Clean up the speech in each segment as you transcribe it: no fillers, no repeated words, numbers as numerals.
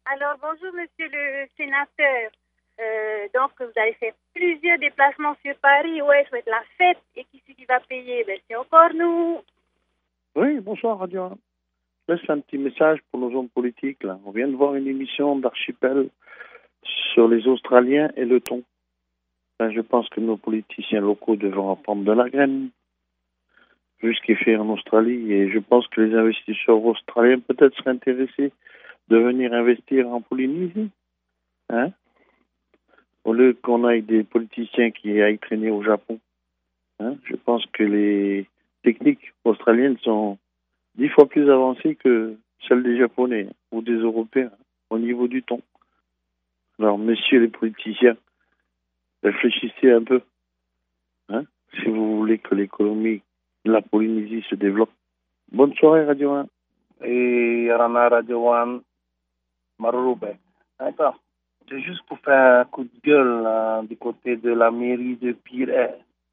Alors, bonjour, monsieur le sénateur. Donc, vous avez fait plusieurs déplacements sur Paris. Ouais, ça va être la fête. Et qui c'est qui va payer? Ben, c'est encore nous. Oui, bonsoir Radio 1. Laisse un petit message pour nos hommes politiques. Là. On vient de voir une émission d'Archipel sur les Australiens et le thon. Ben, je pense que nos politiciens locaux devront apprendre de la graine, vu ce qui est fait en Australie. Et je pense que les investisseurs australiens peut-être seraient intéressés de venir investir en Polynésie. Hein? Au lieu qu'on aille des politiciens qui aillent traîner au Japon. Hein? Je pense que les techniques australiennes sont 10 fois plus avancées que celles des Japonais ou des Européens au niveau du thon. Alors, messieurs les politiciens, réfléchissez un peu. Hein, si vous voulez que l'économie de la Polynésie se développe. Bonne soirée, Radio 1. Et Rana Radio 1, Maroube. D'accord. C'est juste pour faire un coup de gueule du côté de la mairie de Pire.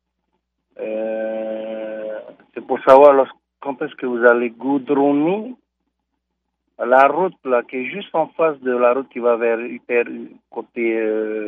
C'est pour savoir quand est-ce que vous allez goudronner la route là, qui est juste en face de la route qui va vers Hyper, côté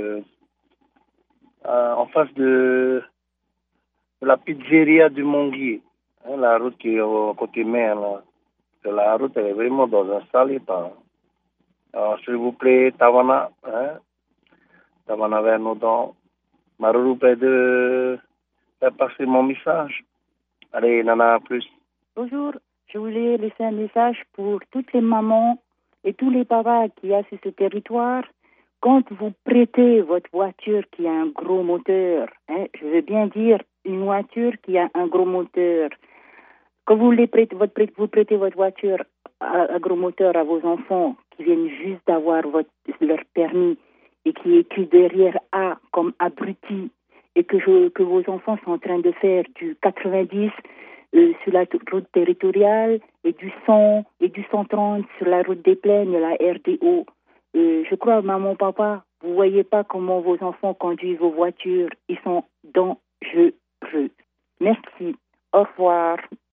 en face de la pizzeria du Monguier. Hein, la route qui est au côté mer là. La route elle est vraiment dans un sale état. Alors, s'il vous plaît, Tavana, hein, Tavana vers nos dents, Maroube de faire passer mon message. Allez, Nana, à plus. Bonjour, je voulais laisser un message pour toutes les mamans et tous les papas qui y a sur ce territoire. Quand vous prêtez votre voiture qui a un gros moteur, hein, je veux bien dire une voiture qui a un gros moteur, quand vous prêtez votre voiture à gros moteur à vos enfants qui viennent juste d'avoir leur permis et qui écrit derrière A comme abruti et que vos enfants sont en train de faire du 90 sur la route territoriale et du 100 et du 130 sur la route des plaines, la RDO. Je crois, maman, papa, vous voyez pas comment vos enfants conduisent vos voitures. Ils sont dangereux. Merci. Au revoir.